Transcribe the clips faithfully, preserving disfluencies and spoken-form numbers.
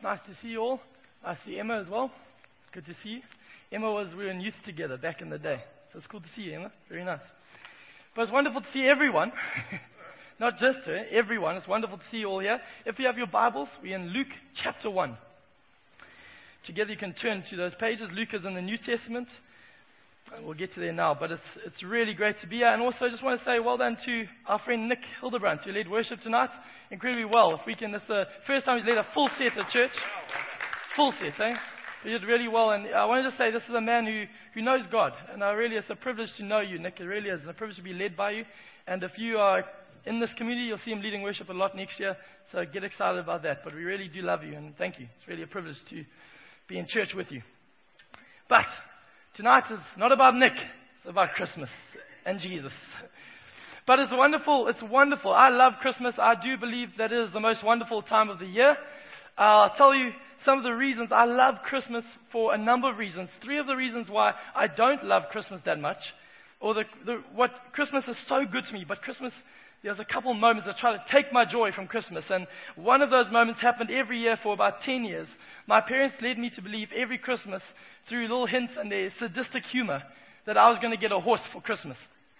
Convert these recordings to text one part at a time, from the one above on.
nice to see you all. I see Emma as well. Good to see you. Emma was, we were in youth together back in the day. So it's cool to see you, Emma. Very nice. But it's wonderful to see everyone. Not just her, everyone. It's wonderful to see you all here. If you have your Bibles, we're in Luke chapter one. Together you can turn to those pages. Luke is in the New Testament. We'll get to there now, but it's it's really great to be here. And also I just want to say well done to our friend Nick Hildebrandt, who led worship tonight incredibly well. If we can, this is the first time he's led a full set at church. Full set, eh? He did really well. And I wanted to say this is a man who, who knows God. And I really, it's a privilege to know you, Nick. It really is. It's a privilege to be led by you. And if you are in this community, you'll see him leading worship a lot next year. So get excited about that. But we really do love you, and thank you. It's really a privilege to be in church with you. But tonight is not about Nick. It's about Christmas and Jesus. But it's wonderful. It's wonderful. I love Christmas. I do believe that it is the most wonderful time of the year. I'll tell you some of the reasons. I love Christmas for a number of reasons. Three of the reasons why I don't love Christmas that much, or the, the, what Christmas is so good to me. But Christmas, there's a couple moments that try to take my joy from Christmas. And one of those moments happened every year for about ten years. My parents led me to believe every Christmas, through little hints and their sadistic humor, that I was going to get a horse for Christmas.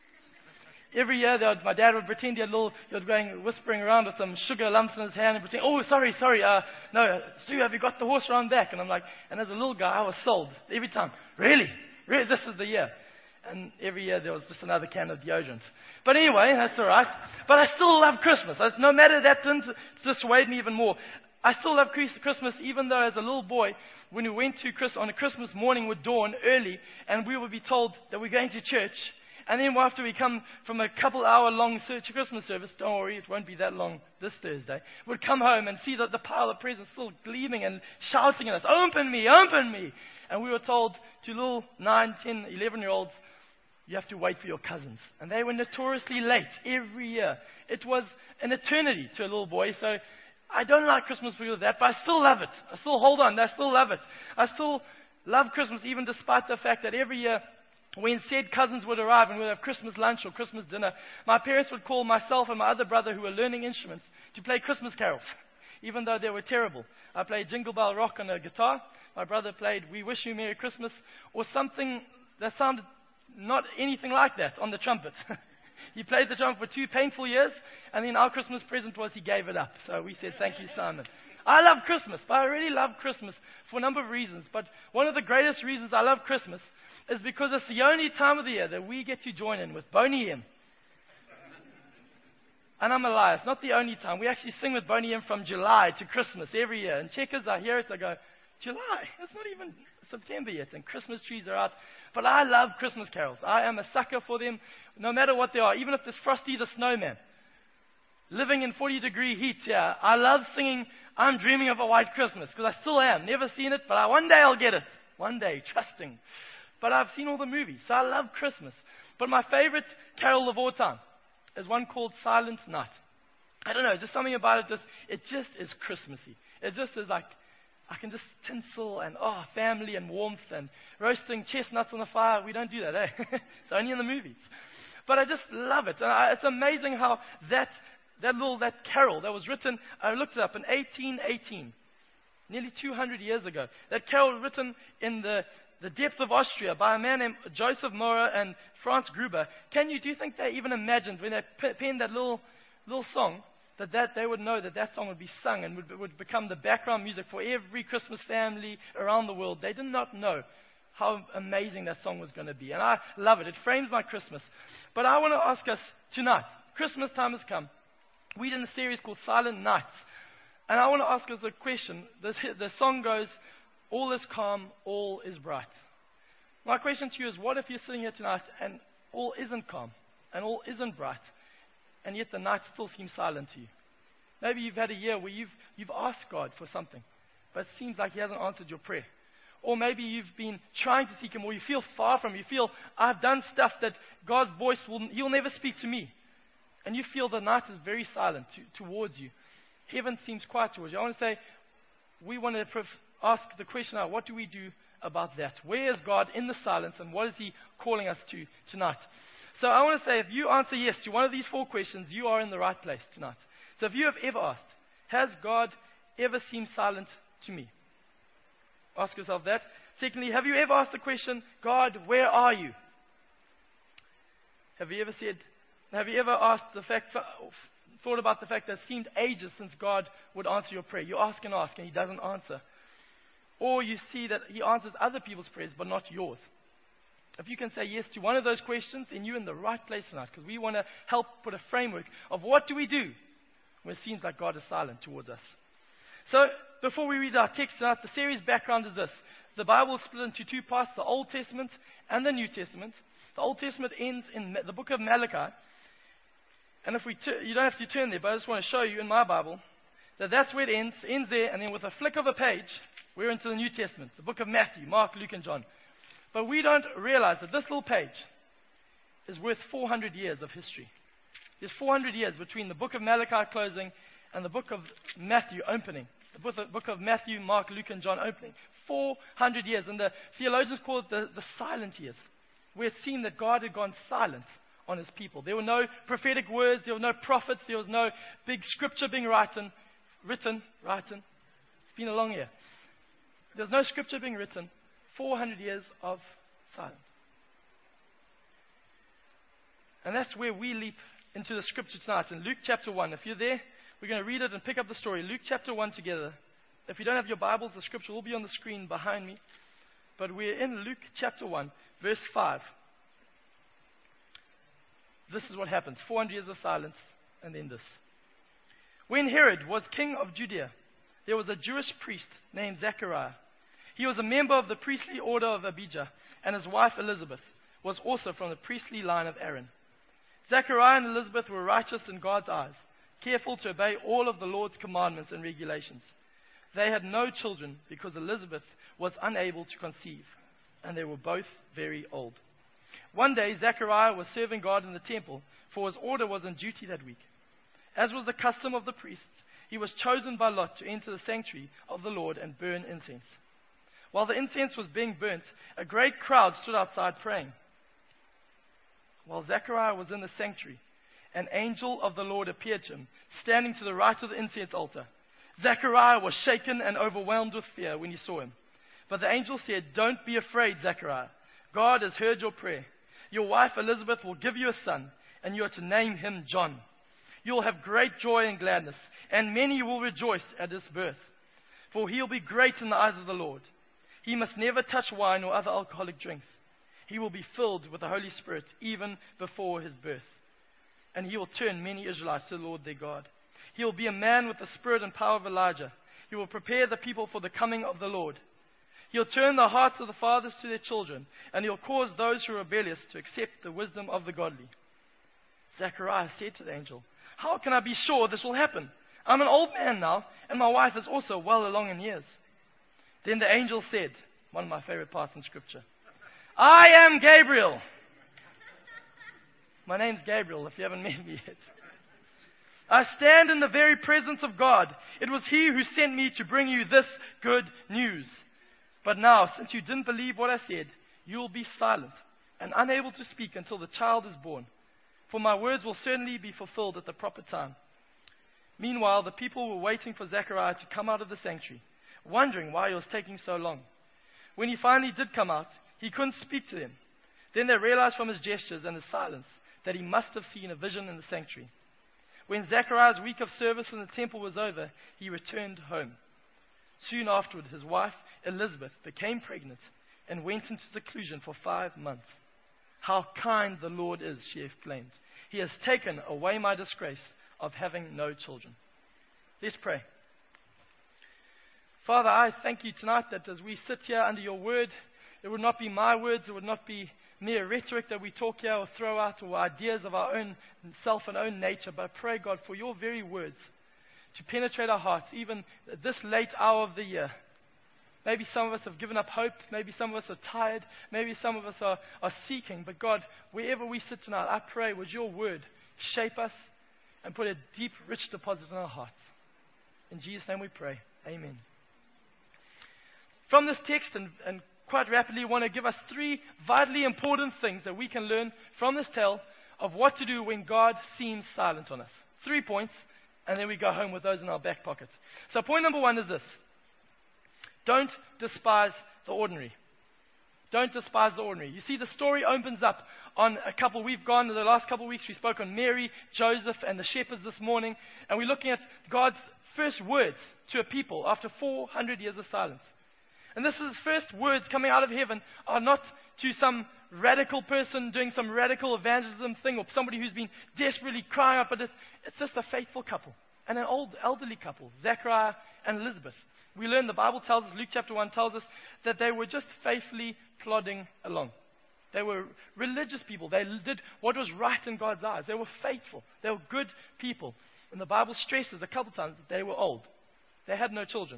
Every year, would, my dad would pretend he had a little, he was going whispering around with some sugar lumps in his hand and pretend, oh, sorry, sorry, uh, no, Stu, have you got the horse around back? And I'm like, and as a little guy, I was sold every time. Really? Really? This is the year. And every year there was just another can of deodorant. But anyway, that's all right. But I still love Christmas. No matter that didn't dissuade me even more. I still love Christmas, even though as a little boy, when we went to Chris on a Christmas morning would dawn early, and we would be told that we're going to church. And then after we come from a couple hour long Christmas service, don't worry, it won't be that long this Thursday, we'd come home and see that the pile of presents still gleaming and shouting at us, open me, open me. And we were told to little nine, ten, eleven year olds, you have to wait for your cousins. And they were notoriously late every year. It was an eternity to a little boy. So I don't like Christmas because of that, but I still love it. I still hold on. I still love it. I still love Christmas, even despite the fact that every year when said cousins would arrive and we'd have Christmas lunch or Christmas dinner, my parents would call myself and my other brother, who were learning instruments, to play Christmas carols, even though they were terrible. I played Jingle Bell Rock on a guitar. My brother played We Wish You Merry Christmas, or something that sounded not anything like that on the trumpet. He played the trumpet for two painful years, and then our Christmas present was he gave it up. So we said, thank you, Simon. I love Christmas, but I really love Christmas for a number of reasons. But one of the greatest reasons I love Christmas is because it's the only time of the year that we get to join in with Boney M. And I'm a liar, it's not the only time. We actually sing with Boney M from July to Christmas every year. And checkers, I hear it, I go, July? It's not even September yet, and Christmas trees are out. But I love Christmas carols. I am a sucker for them, no matter what they are. Even if there's Frosty the Snowman, living in forty degree heat here, I love singing I'm Dreaming of a White Christmas, because I still am. Never seen it, but I, one day I'll get it. One day, trusting. But I've seen all the movies, so I love Christmas. But my favorite carol of all time is one called Silent Night. I don't know, just something about it, just it just is Christmassy. It just is like, I can just tinsel and, oh, family and warmth and roasting chestnuts on the fire. We don't do that, eh? It's only in the movies. But I just love it. And I, it's amazing how that that little, that carol that was written, I looked it up in eighteen eighteen, nearly two hundred years ago. That carol was written in the, the depth of Austria by a man named Joseph Maurer and Franz Gruber. Can you, do you think they even imagined when they penned that little, little song, that, that they would know that that song would be sung and would, would become the background music for every Christmas family around the world? They did not know how amazing that song was going to be. And I love it. It frames my Christmas. But I want to ask us tonight, Christmas time has come. We're in a series called Silent Nights. And I want to ask us a question. The, the song goes, all is calm, all is bright. My question to you is, what if you're sitting here tonight and all isn't calm and all isn't bright, and yet the night still seems silent to you? Maybe you've had a year where you've, you've asked God for something, but it seems like He hasn't answered your prayer. Or maybe you've been trying to seek Him, or you feel far from Him. You feel, I've done stuff that God's voice, will He'll never speak to me. And you feel the night is very silent to, towards you. Heaven seems quiet towards you. I want to say, we want to pref- ask the question now, what do we do about that? Where is God in the silence, and what is He calling us to tonight? So I want to say, if you answer yes to one of these four questions, you are in the right place tonight. So if you have ever asked, has God ever seemed silent to me? Ask yourself that. Secondly, have you ever asked the question, God, where are you? Have you ever said, have you ever asked the fact, thought about the fact that it seemed ages since God would answer your prayer? You ask and ask and He doesn't answer. Or you see that He answers other people's prayers but not yours. If you can say yes to one of those questions, then you're in the right place tonight, because we want to help put a framework of what do we do when it seems like God is silent towards us. So, before we read our text tonight, the series background is this. The Bible is split into two parts, the Old Testament and the New Testament. The Old Testament ends in the book of Malachi. And if we tur- you don't have to turn there, but I just want to show you in my Bible that that's where it ends, ends there, and then with a flick of a page, we're into the New Testament, the book of Matthew, Mark, Luke, and John. But we don't realize that this little page is worth four hundred years of history. There's four hundred years between the book of Malachi closing and the book of Matthew opening. The book of, book of Matthew, Mark, Luke, and John opening. four hundred years. And the theologians call it the, the silent years, where it seemed that God had gone silent on His people. There were no prophetic words, there were no prophets, there was no big scripture being written, written, written. It's been a long year. There's no scripture being written. four hundred years of silence. And that's where we leap into the scripture tonight. In Luke chapter one, if you're there, we're going to read it and pick up the story. Luke chapter one together. If you don't have your Bibles, the scripture will be on the screen behind me. But we're in Luke chapter one, verse five. This is what happens. four hundred years of silence, and then this. When Herod was king of Judea, there was a Jewish priest named Zechariah. He was a member of the priestly order of Abijah, and his wife Elizabeth was also from the priestly line of Aaron. Zechariah and Elizabeth were righteous in God's eyes, careful to obey all of the Lord's commandments and regulations. They had no children because Elizabeth was unable to conceive, and they were both very old. One day, Zechariah was serving God in the temple, for his order was on duty that week. As was the custom of the priests, he was chosen by lot to enter the sanctuary of the Lord and burn incense. While the incense was being burnt, a great crowd stood outside praying. While Zechariah was in the sanctuary, an angel of the Lord appeared to him, standing to the right of the incense altar. Zechariah was shaken and overwhelmed with fear when he saw him. But the angel said, "Don't be afraid, Zechariah. God has heard your prayer. Your wife Elizabeth will give you a son, and you are to name him John. You will have great joy and gladness, and many will rejoice at his birth. For he will be great in the eyes of the Lord. He must never touch wine or other alcoholic drinks. He will be filled with the Holy Spirit even before his birth. And he will turn many Israelites to the Lord their God. He will be a man with the spirit and power of Elijah. He will prepare the people for the coming of the Lord. He'll turn the hearts of the fathers to their children, and he'll cause those who are rebellious to accept the wisdom of the godly." Zechariah said to the angel, "How can I be sure this will happen? I'm an old man now, and my wife is also well along in years." Then the angel said, one of my favorite parts in Scripture, "I am Gabriel." My name's Gabriel, if you haven't met me yet. "I stand in the very presence of God. It was He who sent me to bring you this good news. But now, since you didn't believe what I said, you will be silent and unable to speak until the child is born. For my words will certainly be fulfilled at the proper time." Meanwhile, the people were waiting for Zechariah to come out of the sanctuary, wondering why he was taking so long. When he finally did come out, he couldn't speak to them. Then they realized from his gestures and his silence that he must have seen a vision in the sanctuary. When Zechariah's week of service in the temple was over, he returned home. Soon afterward, his wife, Elizabeth, became pregnant and went into seclusion for five months. "How kind the Lord is," she exclaimed. "He has taken away my disgrace of having no children." Let's pray. Father, I thank you tonight that as we sit here under your word, it would not be my words, it would not be mere rhetoric that we talk here or throw out or ideas of our own self and own nature, but I pray, God, for your very words to penetrate our hearts, even at this late hour of the year. Maybe some of us have given up hope, maybe some of us are tired, maybe some of us are, are seeking, but God, wherever we sit tonight, I pray, would your word shape us and put a deep, rich deposit in our hearts. In Jesus' name we pray. Amen. From this text, and, and quite rapidly, want to give us three vitally important things that we can learn from this tale of what to do when God seems silent on us. Three points, and then we go home with those in our back pockets. So point number one is this. Don't despise the ordinary. Don't despise the ordinary. You see, the story opens up on a couple. We've gone the last couple of weeks. We spoke on Mary, Joseph, and the shepherds this morning. And we're looking at God's first words to a people after four hundred years of silence. And this is first words coming out of heaven are not to some radical person doing some radical evangelism thing or somebody who's been desperately crying out, but it's, it's just a faithful couple and an old elderly couple, Zechariah and Elizabeth. We learn, the Bible tells us, Luke chapter one tells us that they were just faithfully plodding along. They were religious people. They did what was right in God's eyes. They were faithful. They were good people. And the Bible stresses a couple times that they were old. They had no children.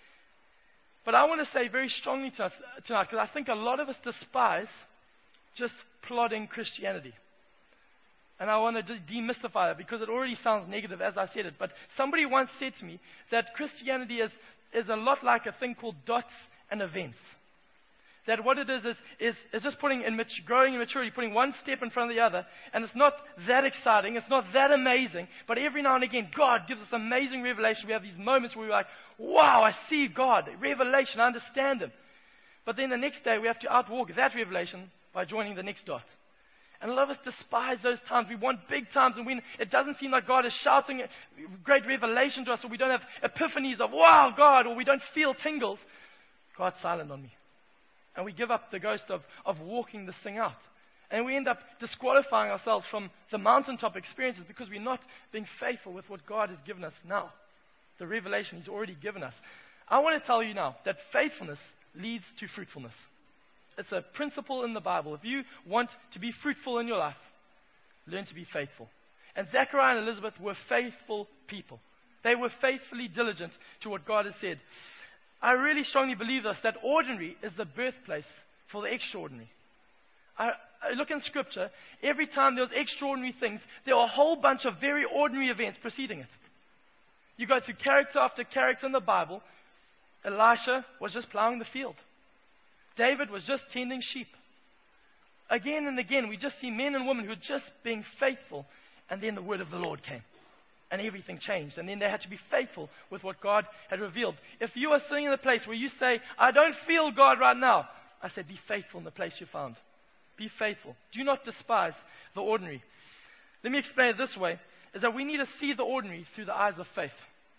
But I want to say very strongly to us tonight, because I think a lot of us despise just plodding Christianity. And I want to de- demystify that because it already sounds negative as I said it. But somebody once said to me that Christianity is, is a lot like a thing called dots and events. That what it is is, is, is just putting in mat- growing in maturity, putting one step in front of the other. And it's not that exciting. It's not that amazing. But every now and again, God gives us amazing revelation. We have these moments where we're like, wow, I see God. Revelation, I understand Him. But then the next day, we have to outwalk that revelation by joining the next dot. And a lot of us despise those times. We want big times, and when it doesn't seem like God is shouting great revelation to us, or we don't have epiphanies of, wow, God, or we don't feel tingles, God's silent on me. And we give up the ghost of, of walking this thing out. And we end up disqualifying ourselves from the mountaintop experiences because we're not being faithful with what God has given us now. The revelation He's already given us. I want to tell you now that faithfulness leads to fruitfulness. It's a principle in the Bible. If you want to be fruitful in your life, learn to be faithful. And Zechariah and Elizabeth were faithful people. They were faithfully diligent to what God has said. I really strongly believe this, that ordinary is the birthplace for the extraordinary. I, I look in Scripture, every time there was extraordinary things, there were a whole bunch of very ordinary events preceding it. You go through character after character in the Bible. Elisha was just plowing the field. David was just tending sheep. Again and again, we just see men and women who were just being faithful, and then the word of the Lord came. And everything changed. And then they had to be faithful with what God had revealed. If you are sitting in a place where you say, I don't feel God right now, I say, be faithful in the place you found. Be faithful. Do not despise the ordinary. Let me explain it this way, is that we need to see the ordinary through the eyes of faith.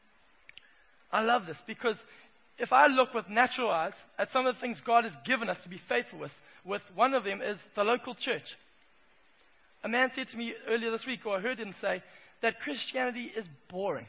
I love this because if I look with natural eyes at some of the things God has given us to be faithful with, with one of them is the local church. A man said to me earlier this week, or I heard him say, that Christianity is boring.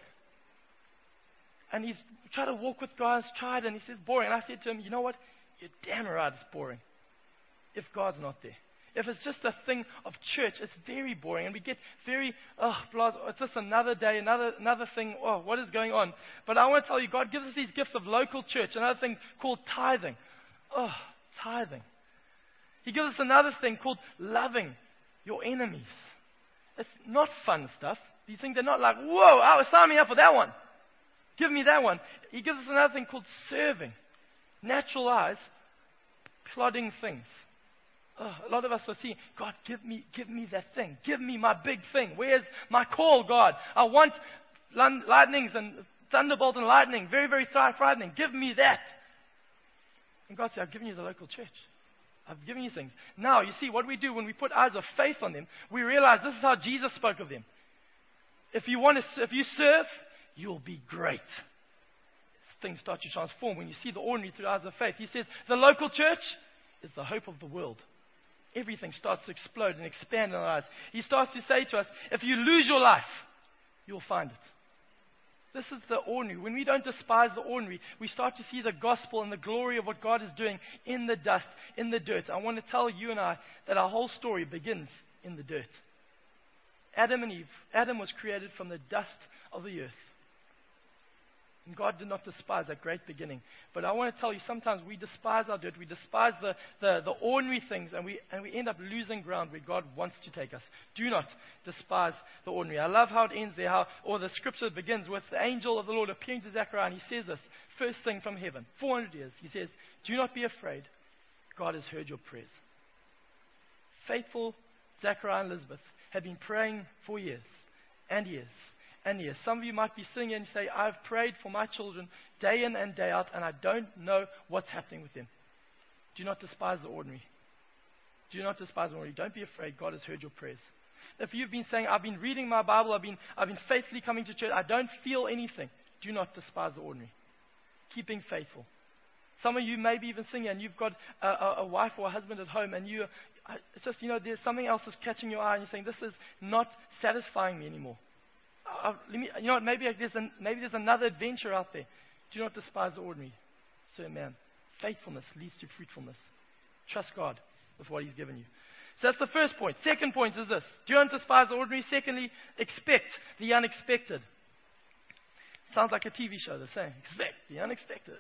And he's tried to walk with God, he's tried, and he says boring. And I said to him, you know what? You're damn right it's boring. If God's not there. If it's just a thing of church, it's very boring. And we get very, oh, blah, it's just another day, another another thing. Oh, what is going on? But I want to tell you, God gives us these gifts of local church. Another thing called tithing. Oh, tithing. He gives us another thing called loving your enemies. It's not fun stuff. These things are not like, whoa, oh, sign me up for that one. Give me that one. He gives us another thing called serving. Natural eyes, plodding things. Oh, a lot of us are seeing, God, give me, give me that thing. Give me my big thing. Where's my call, God? I want lightnings and thunderbolt and lightning. Very, very frightening. Give me that. And God said, I've given you the local church. I've given you things. Now, you see, what we do when we put eyes of faith on them, we realize this is how Jesus spoke of them. If you want to, if you serve, you'll be great. Things start to transform when you see the ordinary through eyes of faith. He says, the local church is the hope of the world. Everything starts to explode and expand in our lives. He starts to say to us, if you lose your life, you'll find it. This is the ordinary. When we don't despise the ordinary, we start to see the gospel and the glory of what God is doing in the dust, in the dirt. I want to tell you and I that our whole story begins in the dirt. Adam and Eve. Adam was created from the dust of the earth. And God did not despise that great beginning. But I want to tell you, sometimes we despise our dirt. We despise the, the, the ordinary things, and we, and we end up losing ground where God wants to take us. Do not despise the ordinary. I love how it ends there, how, or the scripture begins with the angel of the Lord appearing to Zechariah, and he says this, first thing from heaven, four hundred years. He says, do not be afraid. God has heard your prayers. Faithful Zechariah and Elizabeth had been praying for years and years and yes. Some of you might be sitting here and say, I've prayed for my children day in and day out, and I don't know what's happening with them. Do not despise the ordinary. Do not despise the ordinary. Don't be afraid. God has heard your prayers. If you've been saying, I've been reading my Bible, I've been, I've been faithfully coming to church, I don't feel anything, do not despise the ordinary. Keep being faithful. Some of you may be even singing and you've got a, a, a wife or a husband at home and you, it's just, you know, there's something else that's catching your eye and you're saying, this is not satisfying me anymore. Uh, let me, you know what, maybe there's, an, maybe there's another adventure out there. Do not despise the ordinary. Sir, man, faithfulness leads to fruitfulness. Trust God with what He's given you. So that's the first point. Second point is this. Do not despise the ordinary. Secondly, expect the unexpected. Sounds like a T V show, they're saying. Expect the unexpected.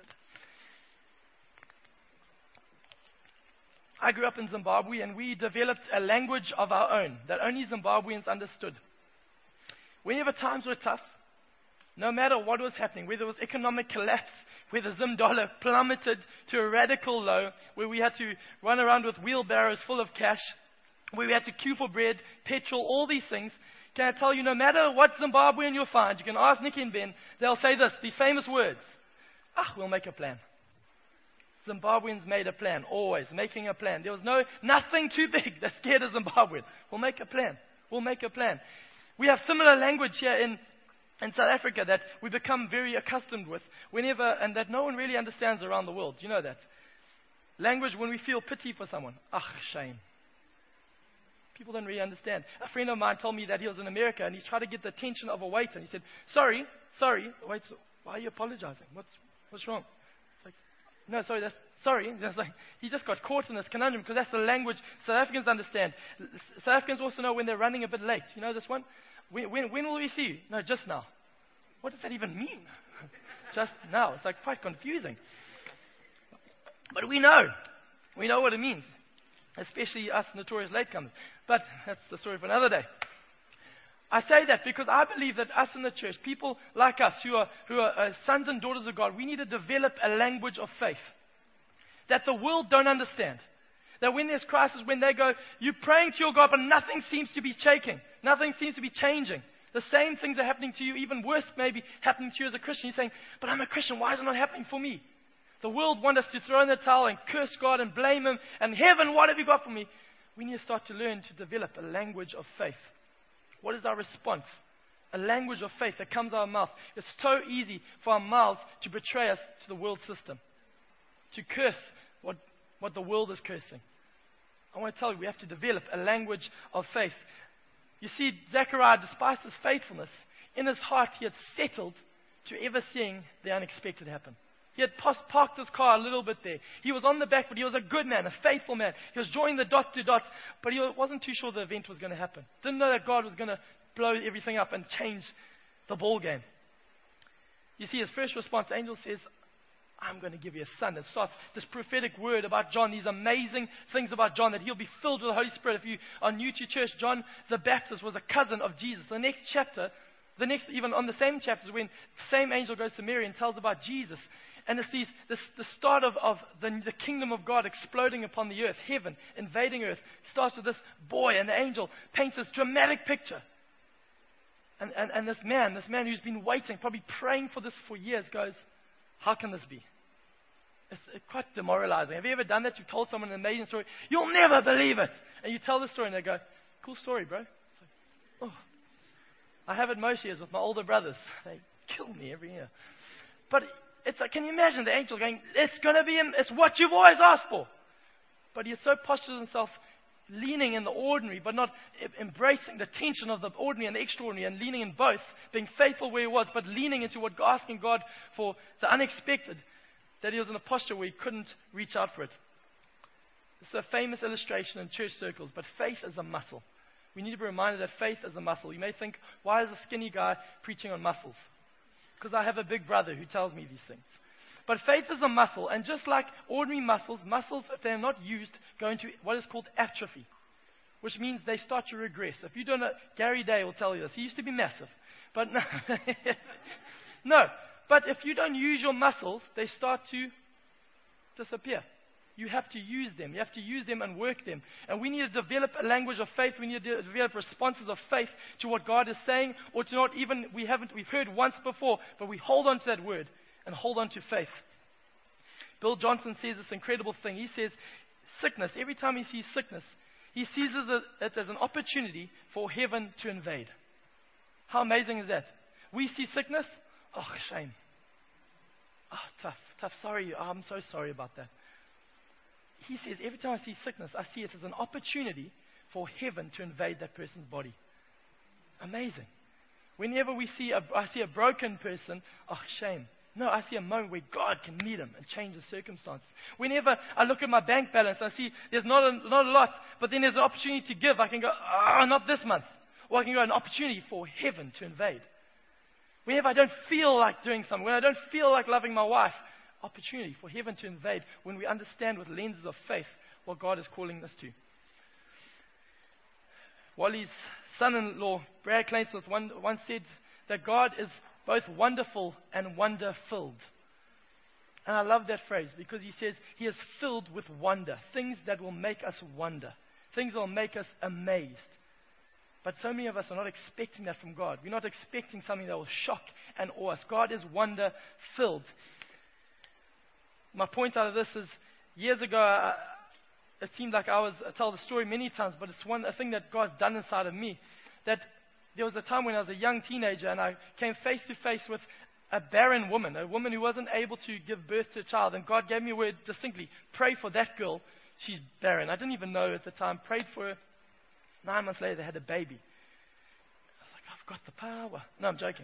I grew up in Zimbabwe and we developed a language of our own that only Zimbabweans understood. Whenever times were tough, no matter what was happening, whether it was economic collapse, where the Zim dollar plummeted to a radical low, where we had to run around with wheelbarrows full of cash, where we had to queue for bread, petrol, all these things, can I tell you, no matter what Zimbabwean you'll find, you can ask Nicky and Ben, they'll say this, these famous words. Ah, we'll make a plan. Zimbabweans made a plan, always making a plan. There was no, nothing too big that scared a Zimbabwean. We'll make a plan. We'll make a plan. We have similar language here in, in South Africa that we become very accustomed with whenever, and that no one really understands around the world. Do you know that? Language when we feel pity for someone. Ah, shame. People don't really understand. A friend of mine told me that he was in America and he tried to get the attention of a waiter and he said, sorry, sorry. The waiter said, why are you apologizing? What's, what's wrong? It's like, no, sorry, that's, sorry. That's like, he just got caught in this conundrum because that's the language South Africans understand. South Africans also know when they're running a bit late. You know this one? When, when, when will we see you? No, just now. What does that even mean? Just now. It's like quite confusing. But we know. We know what it means. Especially us notorious latecomers. But that's the story for another day. I say that because I believe that us in the church, people like us who are, who are uh, sons and daughters of God, we need to develop a language of faith that the world don't understand. That when there's crisis, when they go, you're praying to your God, but nothing seems to be shaking. Nothing seems to be changing. The same things are happening to you, even worse maybe happening to you as a Christian. You're saying, but I'm a Christian, why is it not happening for me? The world wants us to throw in the towel and curse God and blame Him. And heaven, what have you got for me? We need to start to learn to develop a language of faith. What is our response? A language of faith that comes out of our mouth. It's so easy for our mouths to betray us to the world system. To curse what, what the world is cursing. I want to tell you, we have to develop a language of faith. You see, Zechariah, despite his faithfulness, in his heart he had settled to ever seeing the unexpected happen. He had parked his car a little bit there. He was on the back, but he was a good man, a faithful man. He was joining the dot to dot, but he wasn't too sure the event was going to happen. Didn't know that God was going to blow everything up and change the ball game. You see, his first response, the angel says, I'm going to give you a son. It starts this prophetic word about John, these amazing things about John, that he'll be filled with the Holy Spirit. If you are new to church, John the Baptist was a cousin of Jesus. The next chapter, the next, even on the same chapters, when the same angel goes to Mary and tells about Jesus. And it's these, this, the start of, of the, the kingdom of God exploding upon the earth, heaven invading earth. Starts with this boy, and the angel paints this dramatic picture. And, and, and this man, this man who's been waiting, probably praying for this for years, goes, how can this be? It's, it's quite demoralizing. Have you ever done that? You've told someone an amazing story. You'll never believe it. And you tell the story and they go, cool story, bro. Like, oh. I have it most years with my older brothers. They kill me every year. But it's like, can you imagine the angel going, it's going to be, it's what you've always asked for. But he so postures himself, leaning in the ordinary, but not embracing the tension of the ordinary and the extraordinary, and leaning in both, being faithful where he was, but leaning into what, asking God for the unexpected, that he was in a posture where he couldn't reach out for it. It's a famous illustration in church circles, but faith is a muscle. We need to be reminded that faith is a muscle. You may think, why is a skinny guy preaching on muscles? Because I have a big brother who tells me these things. But faith is a muscle, and just like ordinary muscles, muscles, if they're not used, go into what is called atrophy, which means they start to regress. If you don't know, Gary Day will tell you this. He used to be massive. But no, no. But if you don't use your muscles, they start to disappear. You have to use them. You have to use them and work them. And we need to develop a language of faith. We need to de- develop responses of faith to what God is saying, or to not even, we haven't, we've heard once before, but we hold on to that word and hold on to faith. Bill Johnson says this incredible thing. He says, sickness, every time he sees sickness, he sees it as an opportunity for heaven to invade. How amazing is that? We see sickness, oh, shame. Oh, tough, tough, sorry, oh, I'm so sorry about that. He says, every time I see sickness, I see it as an opportunity for heaven to invade that person's body. Amazing. Whenever we see a, I see a broken person, oh, shame. No, I see a moment where God can meet him and change the circumstances. Whenever I look at my bank balance, I see there's not a, not a lot, but then there's an opportunity to give. I can go, oh, not this month. Or I can go, an opportunity for heaven to invade. Whenever I don't feel like doing something, when I don't feel like loving my wife, opportunity for heaven to invade when we understand with lenses of faith what God is calling us to. Wally's son-in-law, Brad Klainsmith, once said that God is both wonderful and wonder-filled. And I love that phrase because he says he is filled with wonder, things that will make us wonder, things that will make us amazed. But so many of us are not expecting that from God. We're not expecting something that will shock and awe us. God is wonder-filled. My point out of this is, years ago, I, it seemed like I was, I tell the story many times, but it's one a thing that God's done inside of me. That there was a time when I was a young teenager and I came face to face with a barren woman, a woman who wasn't able to give birth to a child. And God gave me a word distinctly, pray for that girl. She's barren. I didn't even know at the time. Prayed for her. Nine months later, they had a baby. I was like, I've got the power. No, I'm joking.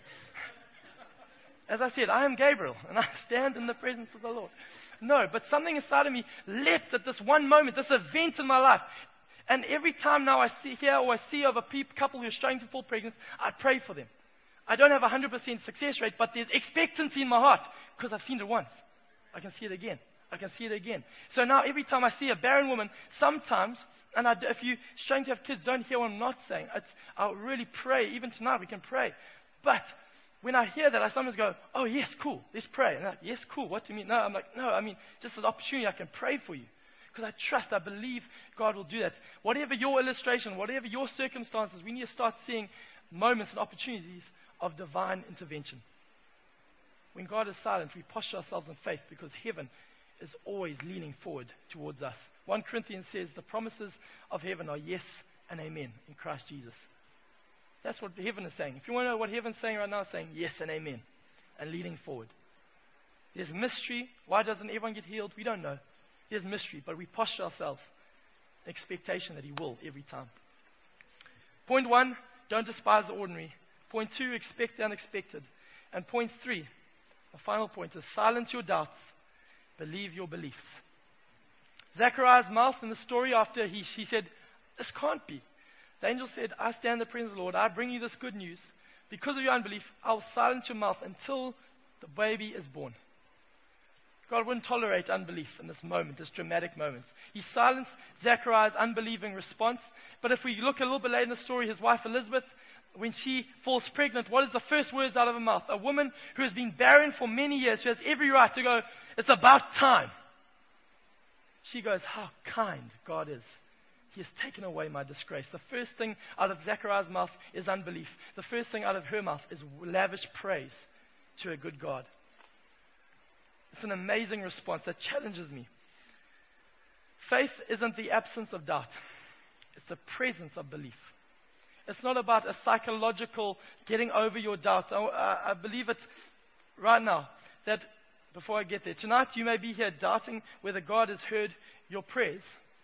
As I said, I am Gabriel, and I stand in the presence of the Lord. No, but something inside of me leapt at this one moment, this event in my life. And every time now I see here or I see of a pe- couple who are struggling to fall pregnant, I pray for them. I don't have a one hundred percent success rate, but there's expectancy in my heart because I've seen it once. I can see it again. I can see it again. So now every time I see a barren woman, sometimes, and I, if you're struggling to have kids, don't hear what I'm not saying. It's, I'll really pray. Even tonight we can pray. But when I hear that, I sometimes go, oh, yes, cool, let's pray. And I'm like, yes, cool, what do you mean? No, I'm like, no, I mean, just an opportunity I can pray for you. Because I trust, I believe God will do that. Whatever your illustration, whatever your circumstances, we need to start seeing moments and opportunities of divine intervention. When God is silent, we posture ourselves in faith because heaven is always leaning forward towards us. First Corinthians says the promises of heaven are yes and amen in Christ Jesus. That's what heaven is saying. If you want to know what heaven's saying right now, it's saying yes and amen and leaning forward. There's mystery. Why doesn't everyone get healed? We don't know. There's mystery, but we posture ourselves in expectation that He will every time. Point one, don't despise the ordinary. Point two, expect the unexpected. And point three, the final point is silence your doubts, believe your beliefs. Zechariah's mouth in the story after he, he said, this can't be. The angel said, I stand in the presence of the Lord. I bring you this good news. Because of your unbelief, I will silence your mouth until the baby is born. God wouldn't tolerate unbelief in this moment, this dramatic moment. He silenced Zechariah's unbelieving response. But if we look a little bit later in the story, his wife Elizabeth, when she falls pregnant, what is the first words out of her mouth? A woman who has been barren for many years, who has every right to go, it's about time. She goes, how kind God is. He has taken away my disgrace. The first thing out of Zechariah's mouth is unbelief. The first thing out of her mouth is lavish praise to a good God. It's an amazing response that challenges me. Faith isn't the absence of doubt. It's the presence of belief. It's not about a psychological getting over your doubts. I, I, I believe it right now that before I get there, tonight you may be here doubting whether God has heard your prayers.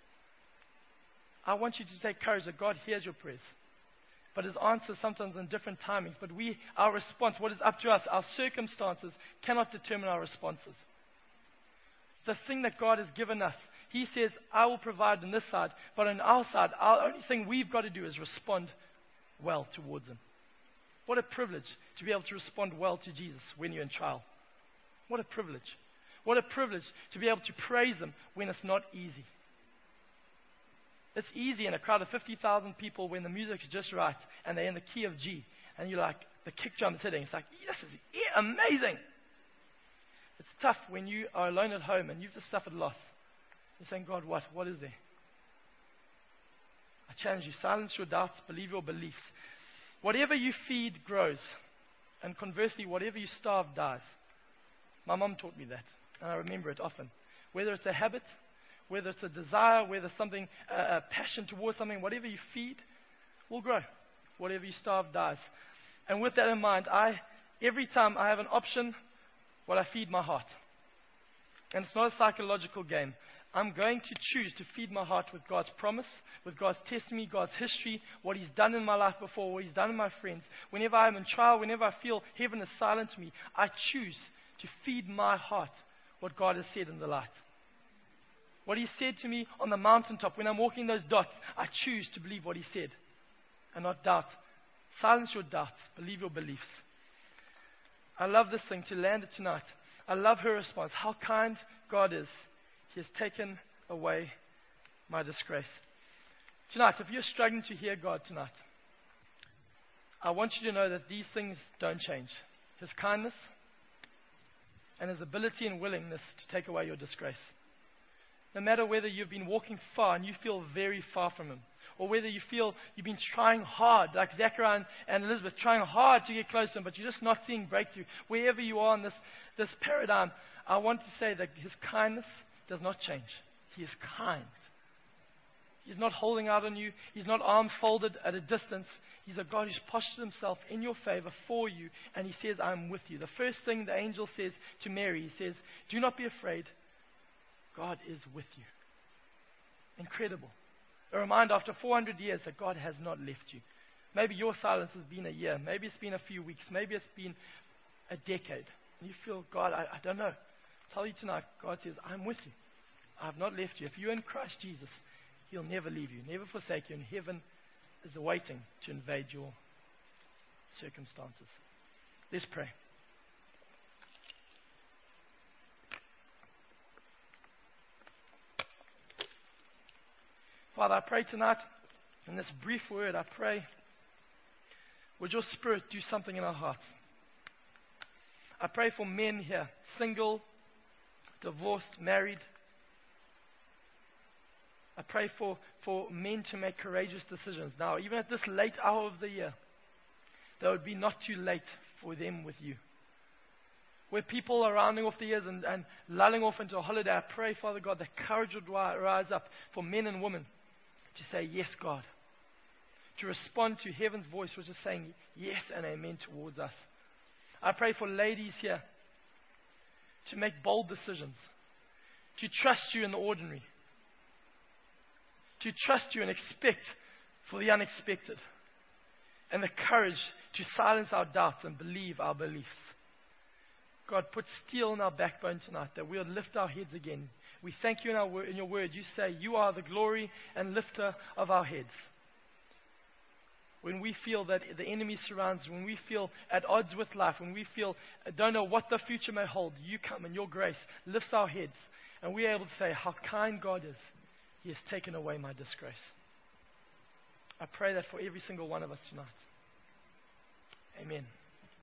I want you to take courage that God hears your prayers. But His answers sometimes in different timings. But we, our response, what is up to us, our circumstances cannot determine our responses. The thing that God has given us, He says, I will provide on this side. But on our side, our only thing we've got to do is respond well towards Him. What a privilege to be able to respond well to Jesus when you're in trial. What a privilege. What a privilege to be able to praise Him when it's not easy. It's easy in a crowd of fifty thousand people when the music's just right and they're in the key of G. And you're like, the kick drum's hitting. It's like, this is yeah, amazing. It's tough when you are alone at home and you've just suffered loss. You're saying, God, what? What is there? I challenge you, silence your doubts, believe your beliefs. Whatever you feed grows. And conversely, whatever you starve dies. My mom taught me that, and I remember it often. Whether it's a habit, whether it's a desire, whether it's something, uh, a passion towards something, whatever you feed will grow. Whatever you starve dies. And with that in mind, I, every time I have an option, well, I feed my heart. And it's not a psychological game. I'm going to choose to feed my heart with God's promise, with God's testimony, God's history, what He's done in my life before, what He's done in my friends. Whenever I'm in trial, whenever I feel heaven is silent to me, I choose to feed my heart what God has said in the light. What He said to me on the mountaintop, when I'm walking those dots, I choose to believe what He said and not doubt. Silence your doubts, believe your beliefs. I love this thing, to land it tonight. I love her response. How kind God is. He has taken away my disgrace. Tonight, if you're struggling to hear God tonight, I want you to know that these things don't change. His kindness and His ability and willingness to take away your disgrace. No matter whether you've been walking far and you feel very far from Him, or whether you feel you've been trying hard, like Zechariah and, and Elizabeth, trying hard to get close to Him, but you're just not seeing breakthrough. Wherever you are in this, this paradigm, I want to say that His kindness does not change. He is kind. He's not holding out on you. He's not arms folded at a distance. He's a God who's postured Himself in your favor for you, and He says, I'm with you. The first thing the angel says to Mary, He says, do not be afraid. God is with you. Incredible. A reminder after four hundred years that God has not left you. Maybe your silence has been a year. Maybe it's been a few weeks. Maybe it's been a decade. And you feel, God, I, I don't know. I'll tell you tonight, God says, I'm with you. I have not left you. If you're in Christ Jesus, He'll never leave you, never forsake you. And heaven is awaiting to invade your circumstances. Let's pray. Father, I pray tonight, in this brief word, I pray, would your Spirit do something in our hearts? I pray for men here, single, divorced, married. I pray for, for men to make courageous decisions now, even at this late hour of the year, that it would be not too late for them with you. Where people are rounding off the years and, and lulling off into a holiday, I pray, Father God, that courage would ri- rise up for men and women to say, yes, God. To respond to heaven's voice, which is saying yes and amen towards us. I pray for ladies here to make bold decisions, to trust you in the ordinary, to trust you and expect for the unexpected, and the courage to silence our doubts and believe our beliefs. God, put steel in our backbone tonight, that we'll lift our heads again. We thank you in, our wor- in your word. You say you are the glory and lifter of our heads. When we feel that the enemy surrounds, when we feel at odds with life, when we feel uh, don't know what the future may hold, you come and your grace lifts our heads, and we are able to say how kind God is. He has taken away my disgrace. I pray that for every single one of us tonight. Amen.